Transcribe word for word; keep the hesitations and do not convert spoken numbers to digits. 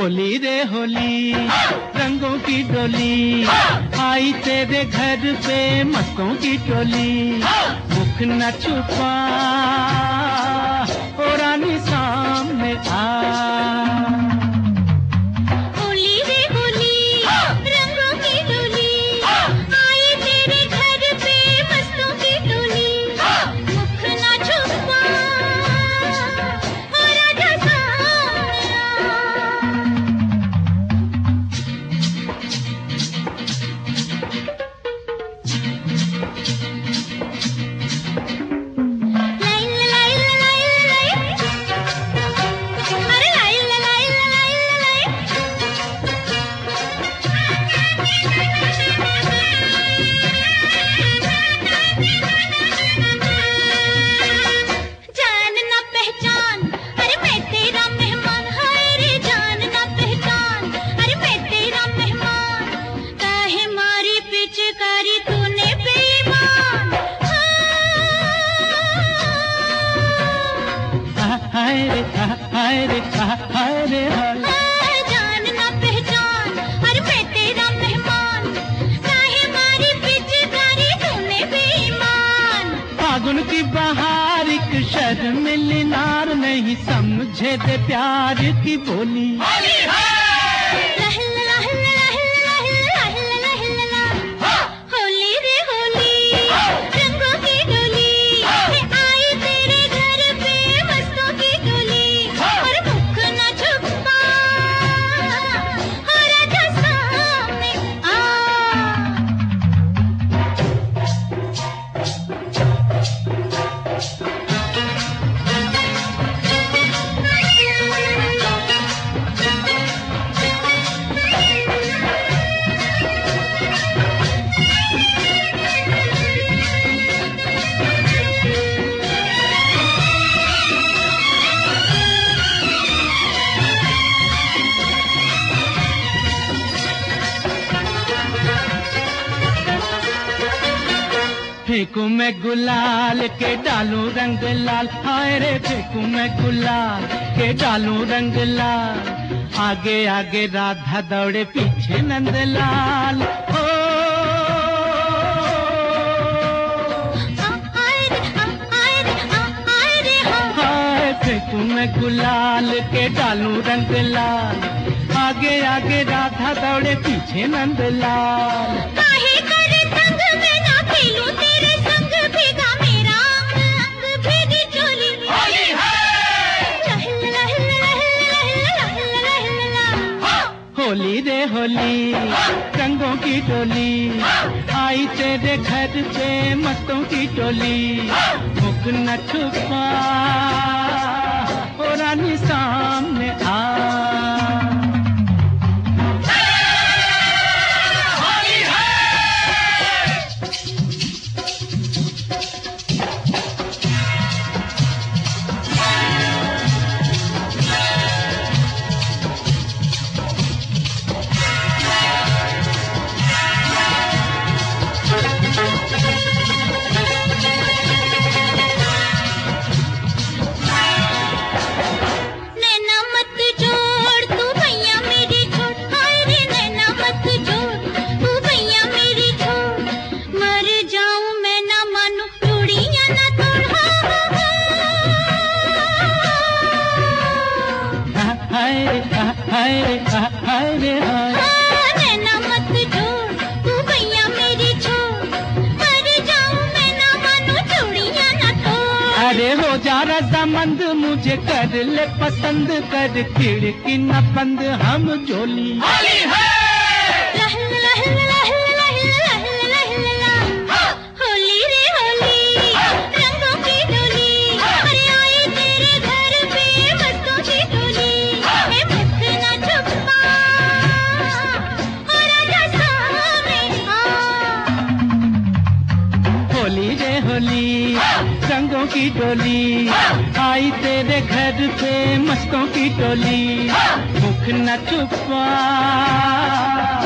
होली रे होली रंगों की डोली आई तेरे घर पे मस्तों की टोली। मुख न छुपा ओ रानी सामने आ। हाय रे हाय रे हाय रे हाय जान ना पहचान अरे मैं तेरा मेहमान काहे मारी पिचकारी तूने बेईमान। फागुन की बहार एक शर्मिली नार नहीं समझे दे प्यार की बोली। फेंकू मैं गुलाल के डालू रंग लाल हाय रे फेंकू मैं गुलाल के डालू रंग लाल। आगे आगे राधा दौड़े पीछे नंदलाल। ओ हाय फेंकू मैं गुलाल के डालू रंग लाल। आगे आगे राधा दौड़े पीछे नंदलाल। होली रे होली रंगों की टोली आई तेरे घर पे मस्तों की टोली। मुख न छुपा ओ रानी सामने आ। हाय रे हाय रे हाय नैना मत छोड़ तू भैया मेरी छोड़ मर जाऊं मैं ना मानू चूड़ियां ना तोड़। अरे हो जा रजामंद मुझे कर ले पसंद कर खिड़की न बंद हम जोली। होली रे होली रंगों की डोली अरे आई तेरे घर पे मस्तों की टोली। होली रे होली रंगों की डोली आई तेरे घर पे मस्तों की टोली। मुख न छुपा